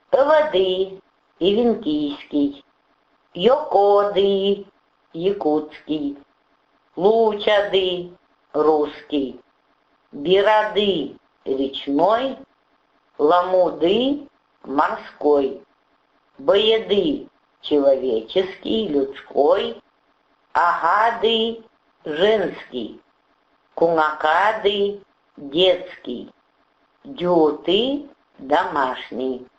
Воды — ивентийский, Йокоды — якутский, Лучады — русский, Бирады — речной, Ламуды — морской, Боеды — человеческий, людской, Агады — женский, Кунакады — детский, Дюты — домашний.